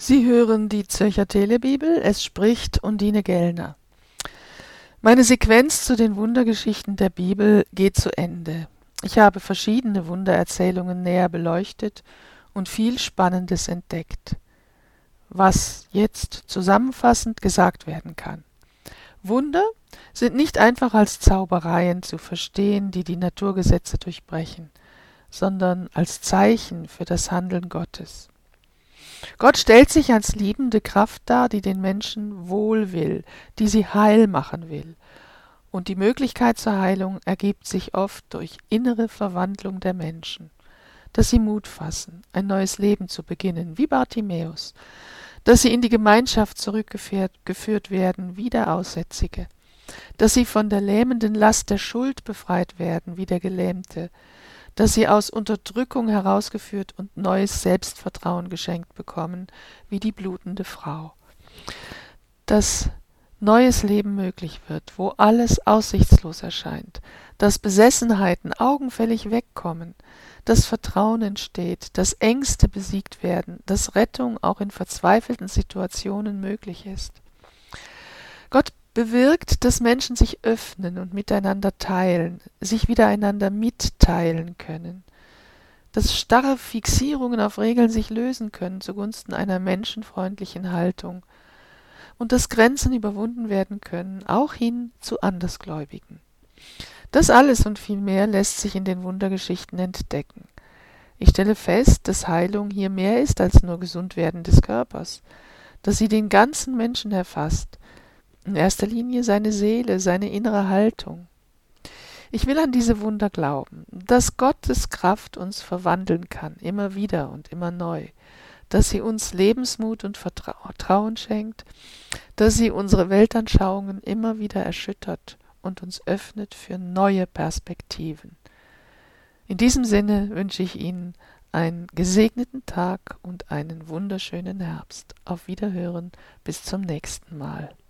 Sie hören die Zürcher Telebibel, es spricht Undine Gellner. Meine Sequenz zu den Wundergeschichten der Bibel geht zu Ende. Ich habe verschiedene Wundererzählungen näher beleuchtet und viel Spannendes entdeckt, was jetzt zusammenfassend gesagt werden kann. Wunder sind nicht einfach als Zaubereien zu verstehen, die die Naturgesetze durchbrechen, sondern als Zeichen für das Handeln Gottes. Gott stellt sich als liebende Kraft dar, die den Menschen wohl will, die sie heil machen will. Und die Möglichkeit zur Heilung ergibt sich oft durch innere Verwandlung der Menschen, dass sie Mut fassen, ein neues Leben zu beginnen, wie Bartimäus, dass sie in die Gemeinschaft zurückgeführt werden, wie der Aussätzige, dass sie von der lähmenden Last der Schuld befreit werden, wie der Gelähmte, dass sie aus Unterdrückung herausgeführt und neues Selbstvertrauen geschenkt bekommen, wie die blutende Frau. Dass neues Leben möglich wird, wo alles aussichtslos erscheint, dass Besessenheiten augenfällig wegkommen, dass Vertrauen entsteht, dass Ängste besiegt werden, dass Rettung auch in verzweifelten Situationen möglich ist. Gott bewirkt, dass Menschen sich öffnen und miteinander teilen, sich wieder einander mitteilen können, dass starre Fixierungen auf Regeln sich lösen können zugunsten einer menschenfreundlichen Haltung und dass Grenzen überwunden werden können, auch hin zu Andersgläubigen. Das alles und viel mehr lässt sich in den Wundergeschichten entdecken. Ich stelle fest, dass Heilung hier mehr ist als nur Gesundwerden des Körpers, dass sie den ganzen Menschen erfasst, in erster Linie seine Seele, seine innere Haltung. Ich will an diese Wunder glauben, dass Gottes Kraft uns verwandeln kann, immer wieder und immer neu, dass sie uns Lebensmut und Vertrauen schenkt, dass sie unsere Weltanschauungen immer wieder erschüttert und uns öffnet für neue Perspektiven. In diesem Sinne wünsche ich Ihnen einen gesegneten Tag und einen wunderschönen Herbst. Auf Wiederhören, bis zum nächsten Mal.